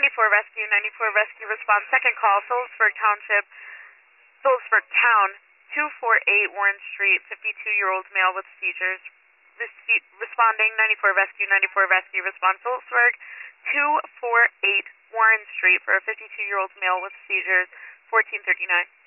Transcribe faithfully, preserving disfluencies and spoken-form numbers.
ninety-four Rescue, ninety-four Rescue response. Second call, Phillipsburg Township, Phillipsburg Town, two forty-eight Warren Street, fifty-two-year-old male with seizures. Rece- responding, ninety-four Rescue, ninety-four Rescue response. Phillipsburg, two forty-eight Warren Street for a fifty-two-year-old male with seizures, fourteen thirty-nine.